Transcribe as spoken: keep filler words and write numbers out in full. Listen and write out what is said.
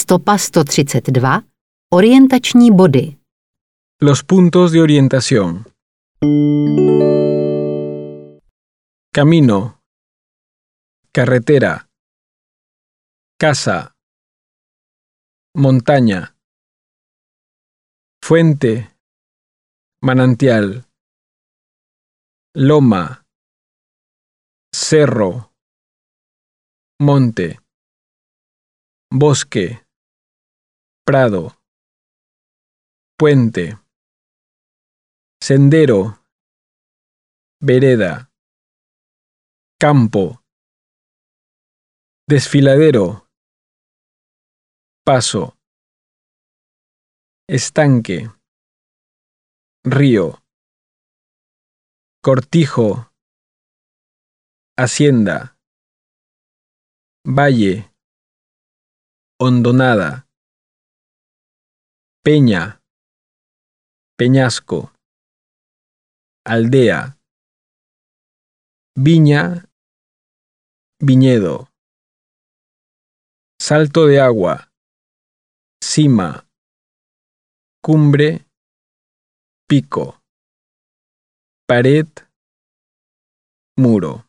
Stopa sto třicet dva. Orientační body. Los puntos de orientación. Camino. Carretera. Casa. Montaña. Fuente. Manantial. Loma. Cerro. Monte. Bosque. Prado. Puente. Sendero. Vereda. Campo. Desfiladero. Paso. Estanque. Río. Cortijo. Hacienda. Valle. Hondonada. Peña. Peñasco. Aldea. Viña. Viñedo. Salto de agua. Cima. Cumbre. Pico. Pared. Muro.